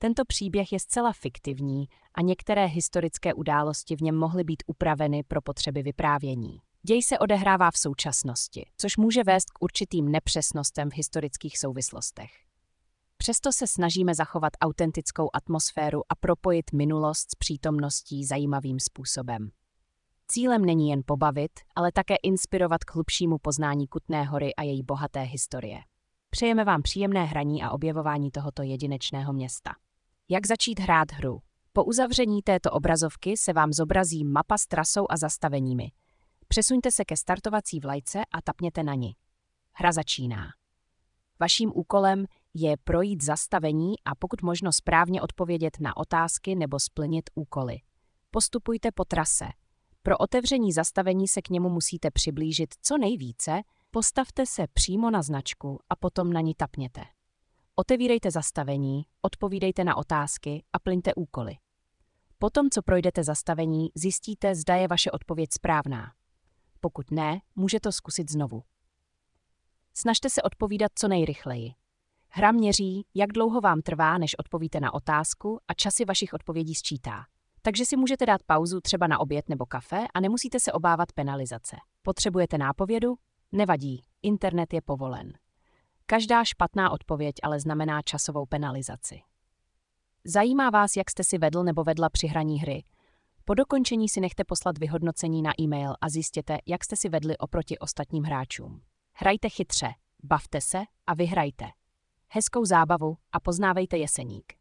Tento příběh je zcela fiktivní a některé historické události v něm mohly být upraveny pro potřeby vyprávění. Děj se odehrává v současnosti, což může vést k určitým nepřesnostem v historických souvislostech. Přesto se snažíme zachovat autentickou atmosféru a propojit minulost s přítomností zajímavým způsobem. Cílem není jen pobavit, ale také inspirovat k hlubšímu poznání Kutné Hory a její bohaté historie. Přejeme vám příjemné hraní a objevování tohoto jedinečného města. Jak začít hrát hru? Po uzavření této obrazovky se vám zobrazí mapa s trasou a zastaveními. Přesuňte se ke startovací vlajce a tapněte na ni. Hra začíná. Vaším úkolem je projít zastavení a pokud možno správně odpovědět na otázky nebo splnit úkoly. Postupujte po trase. Pro otevření zastavení se k němu musíte přiblížit co nejvíce, postavte se přímo na značku a potom na ní tapněte. Otevírejte zastavení, odpovídejte na otázky a plňte úkoly. Potom, co projdete zastavení, zjistíte, zda je vaše odpověď správná. Pokud ne, můžete zkusit znovu. Snažte se odpovídat co nejrychleji. Hra měří, jak dlouho vám trvá, než odpovíte na otázku a časy vašich odpovědí sčítá. Takže si můžete dát pauzu třeba na oběd nebo kafe a nemusíte se obávat penalizace. Potřebujete nápovědu? Nevadí, internet je povolen. Každá špatná odpověď ale znamená časovou penalizaci. Zajímá vás, jak jste si vedl nebo vedla při hraní hry? Po dokončení si nechte poslat vyhodnocení na e-mail a zjistěte, jak jste si vedli oproti ostatním hráčům. Hrajte chytře, bavte se a vyhrajte. Hezkou zábavu a poznávejte Jeseník.